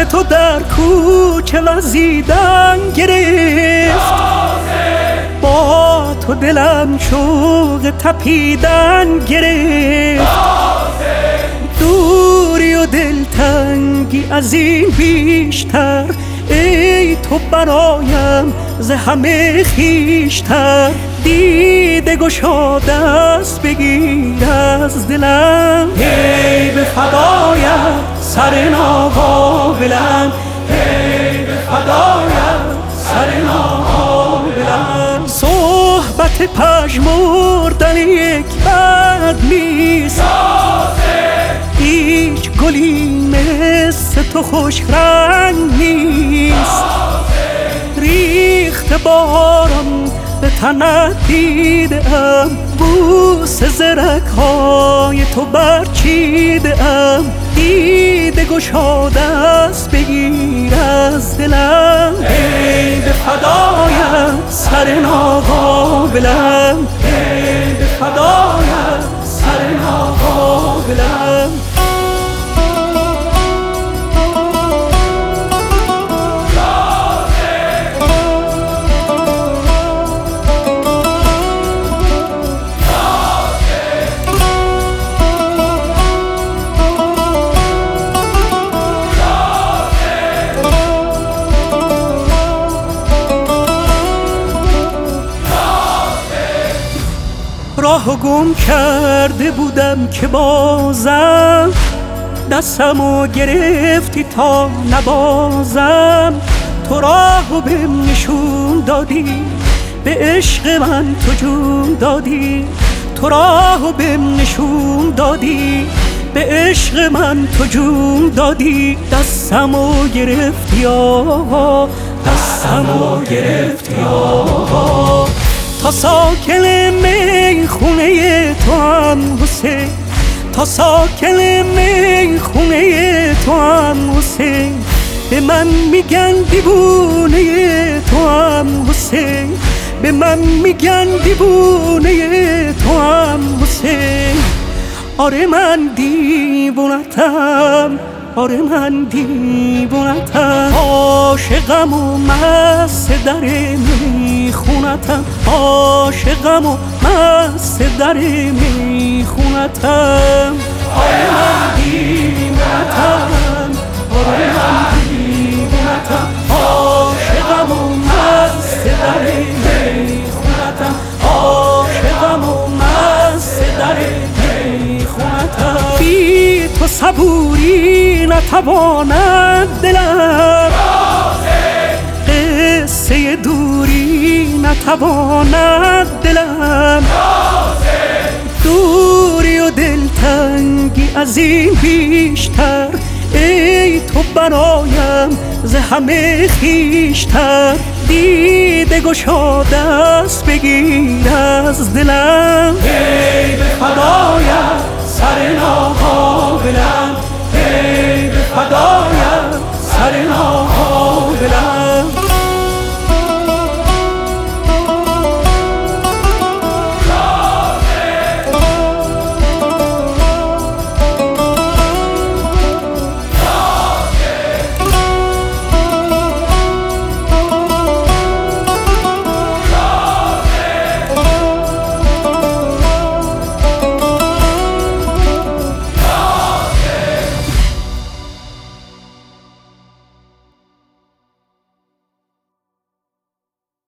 تو در کوچه وزیدن گرفت، با تو دلم شوق تپیدن گرفت. دوری و دلتنگی از این بیشتر، ای تو برایم ز همه خویشتر. دیده گشاده است بگیر از دلم، ای به فدایت سر ناقابلم، ای به فدایت سر ناقابلم. صحبت پژمردن یک بد نیست، هیچ گلی مثل تو خوش رنگ نیست. ریخت باران به تنت دیدم، بوس زرک‌های تو برچیدم. دیده گشاده است بگیر از دلم، ای به فدایت سر ناقابلم، ای به فدایت سر ناقابلم. راه گم کرده بودم که بازم، دستمو گرفتی تا نبازم. تو راهو بهم نشون دادی، به عشق من تو جون دادی. تو راهو بهم نشون دادی، به عشق من تو جون دادی. دستمو گرفتی آقا، دستمو گرفتی آقا. تا ساکن میخونه تو هم حسین، تا ساکن میخونه تو هم حسین. به من میگن دیوونه تو هم حسین، به من میگن دیوونه تو هم حسین. آره من دیوونتم، آره من دیوونتم. عاشقم و مست در میخونتم، عاشقم و مست در میخونتم. آره من دیوونتم، آره من دیوونتم. عاشقم و مست در میخونتم، عاشقم و مست در میخونتم. بی تو صبوری نتواند دلم، قصه دوری نتواند دلم. دوری و دلتنگی از این بیشتر، ای تو برایم ز همه خویشتر. دیده گشاده است بگیر از دلم، ای به فدایت سر ناقابلم، ای به فدایت سر ناقابلم.